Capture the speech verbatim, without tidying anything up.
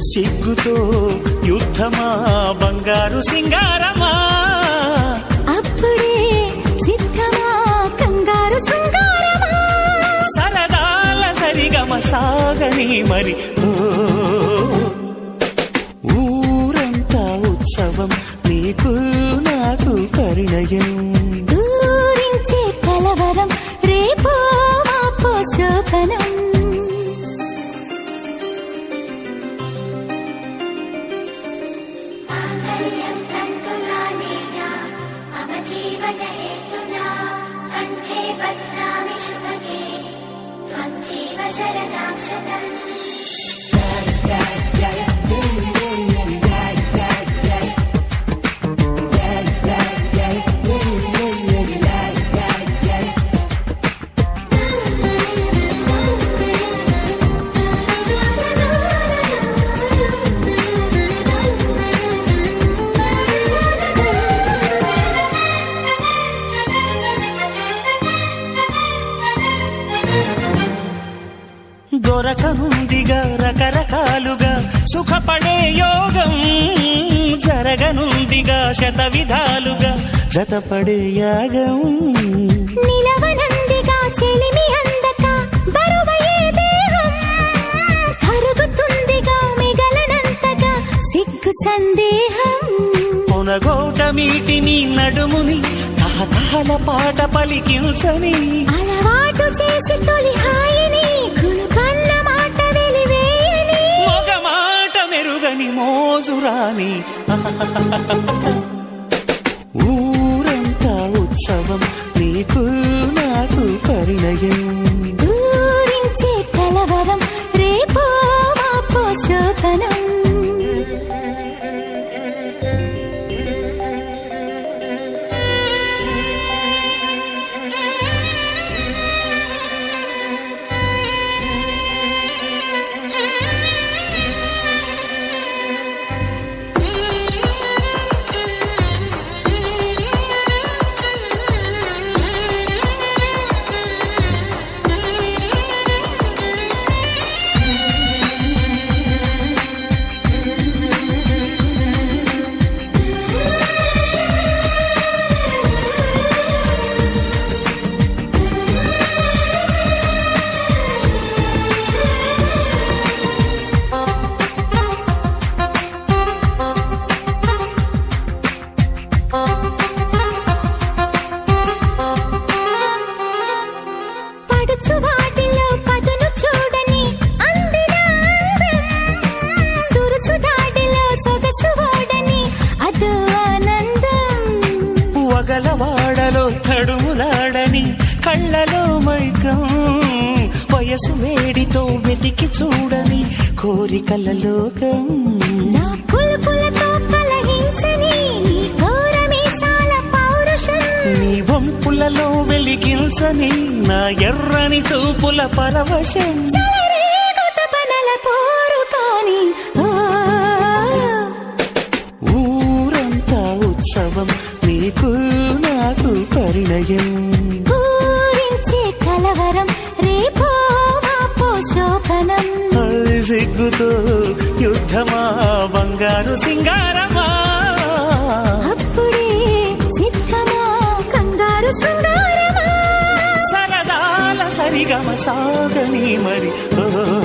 సిగ్గుతో యుద్ధమా బంగారు సింగారమా అప్పుడే సిద్ధమా కంగారు శృంగారమా సరదాల సరిగమ సాగని మరి ఊరంతా ఉత్సవం నీకు నాకు పరిణయం ఊరించే కలవరం రేపో మాపో శోభనం దొరకనుందిగా రకరకాలుగా సుఖపడే యోగం జరగనుందిగా శత విధాలుగా జతపడే యాగం నిలవనందిగా చెలిమి అందక బరువయ్యే దేహం కరుగుతుందిగా మిగలనంతగా సిగ్గు సందేహం పొనగోట మీటిని నడుముని తహతహల పాట పలికించని అలవాటు చేసి తొలి హాయిని కునుకన్న మాట వెలివేయని మగ మాట మెరుగని మోజురాని ఊరంతా ఉత్సవం నీకు నాకు పరిణయం ఊరించే కలవరం రేపో మాపో శోభనం వగలవాడలో తడుములాడని కళ్ళలో మైకం వయసు వేడితో వెతికి చూడని కోరికల లోకం నా కులుకులతో కలహించని గౌరమేశాల పౌరుషం నీ వంపులలో వెలిగించని నా ఎర్రని చూపుల పరవశం చెలరేగుత పనల పోరు కాని ఊరంతా ఉత్సవం నీకు నాకు పరిణయం ఊరించే కలవరం రేపో మాపో శోభనం సిగ్గుతో యుద్ధమా బంగారు సింగారమా అప్పుడే సిద్ధమా కంగారు శృంగారమా సరదాల సరిగమ సాగని మరి